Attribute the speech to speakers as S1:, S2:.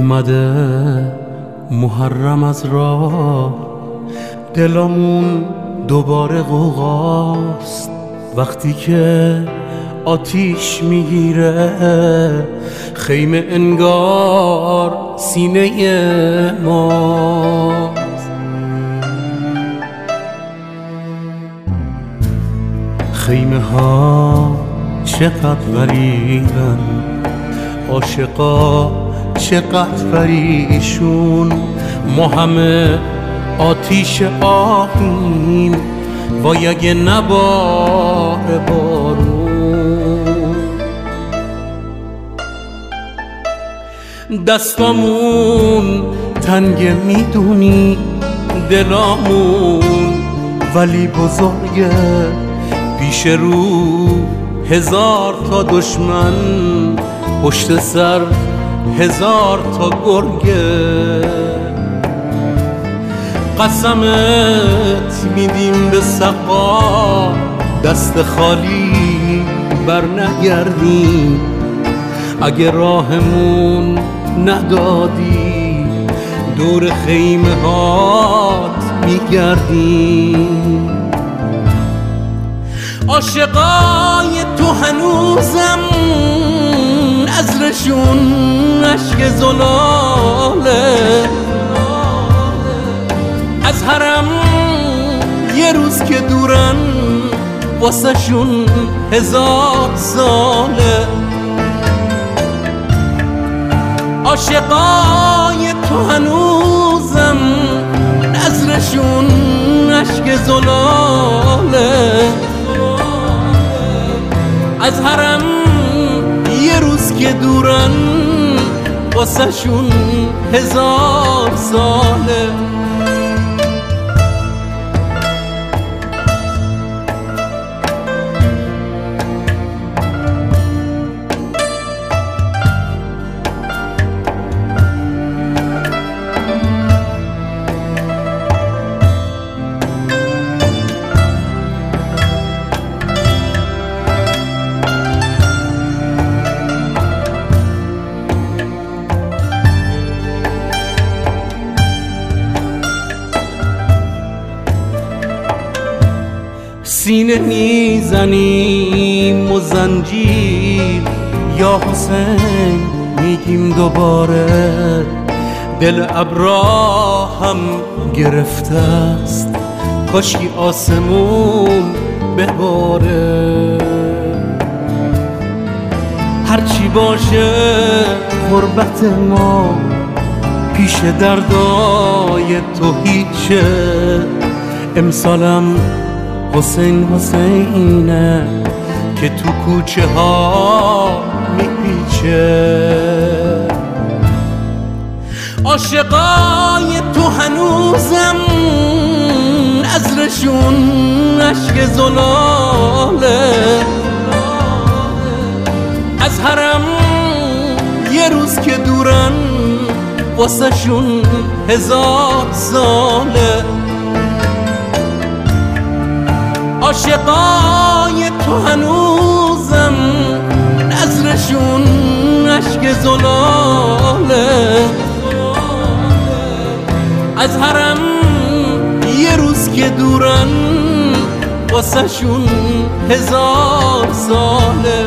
S1: اومده محرم از راه، دلمون دوباره غوغاست وقتی که آتیش میگیره خیمه، انگار سینه ماست. خیمه ها چقدر غریبن، عاشقا چقدر پریشون، ما همه آتیش آهیم وای اگه نباره بارون. دستامون تنگ میدونی دلامون، ولی بزرگه پیش رو 1000 تا دشمن، پشت سر 1000 تا گرگه. قسمت میدیم به سقا دست خالی بر نگردیم، اگه راهمون ندادی دور خیمه هات میگردیم. عاشقای تو هنوزم عذرشون عشق زلاله، از حرم یه روز که دورن واسه شون 1000 ساله. عاشقای تو هنوزم نظرشون عشق زلاله، از حرم یه روز که دورن واسه شون 1000 ساله. سینه میزنیم و زنجیر یا حسین میگیم دوباره، دل ابراهیم گرفته است کاشکی آسمون بباره. هرچی باشه غربت ما پیش دردای تو هیچه، امسالم حسین حسینه که تو کوچه ها میپیچه. عاشقای تو هنوزم عذرشون عشق زلاله، از حرم یه روز که دورن واسه شون 1000 ساله. عاشقای تو هنوزم نظرشون عشق زلاله، از حرم یه روز که دورن واسه شون 1000 ساله.